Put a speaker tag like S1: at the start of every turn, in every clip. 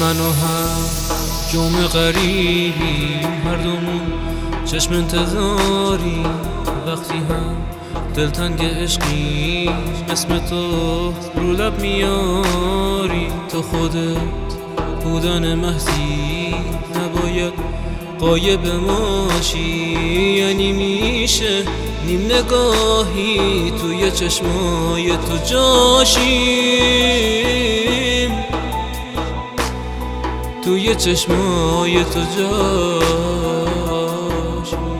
S1: من و هم جمع غریبی، هر دومون چشم انتظاری. وقتی هم دلتنگ عشقی اسم تو رو لب میاری. تو خودت بودن محضی نباید غایب ماشی، یعنی میشه نیم نگاهی توی چشمای تو جاشیم، توی چشمای تو جاشیم.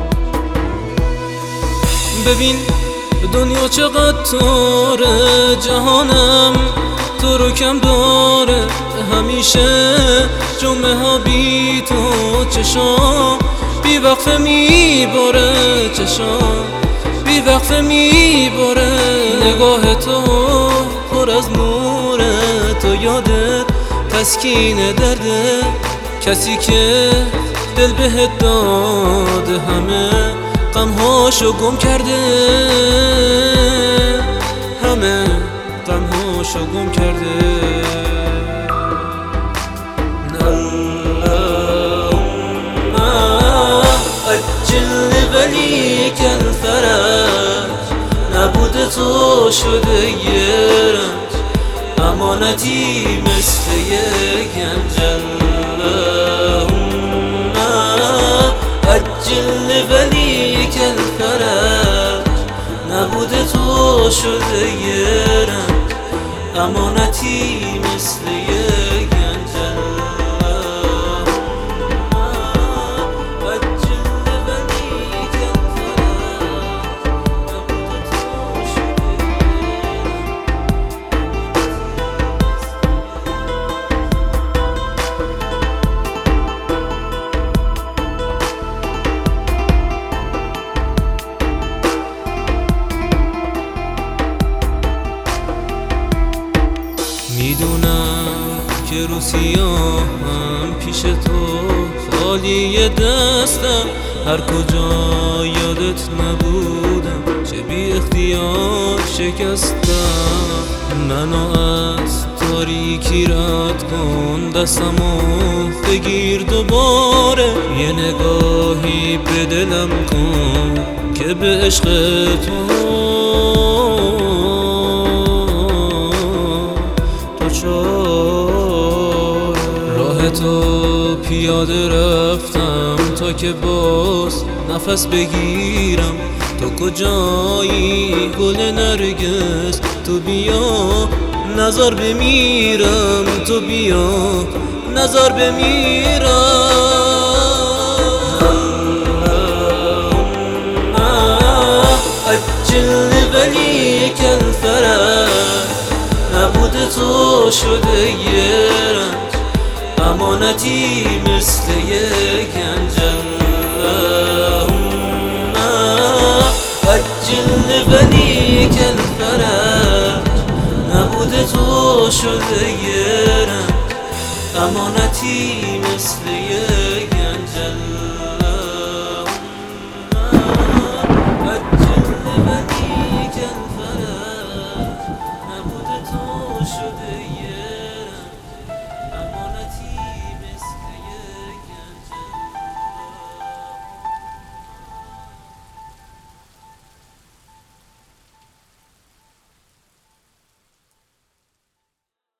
S1: ببین دنیا چقدر تاره، جهانم تو رو کم داره. همیشه جمعه ها بی تو چشام بی وقفه میباره، چشام بی وقفه میباره. نگاه تو پر از نوره، تو یادت تسکین درده. کسی که دل بهت داده همه غمهاشو گم کرده، همه غمهاشو گم کرده. عجل ولی کن فرج، نبود تو شده یه رنج، امانتی مثل یه گنج. عجل ولی کن فرج، نبود تو شده یه رنج، امانتی مثل یه گنج. میدونم که رو سیاهم پیش تو خالی دستم، هر کجا یادت نبودم چه بی اختیار شکستم. منو از تاریکی رد کن، دستمو بگیر دوباره، یه نگاهی به دلم کن که به عشق تو راه تو پیاده رفتم تا که باز نفس بگیرم. تو کجایی گل نرگس، تو بیا نظر بمیرم، تو بیا نظر بمیرم. عجل ولی کن فرج، نبود تو شده یه رنج، امانتی مثل یه گنج. عجل ولی کن فرج، نبود تو شده یه رنج، امانتی مثل یه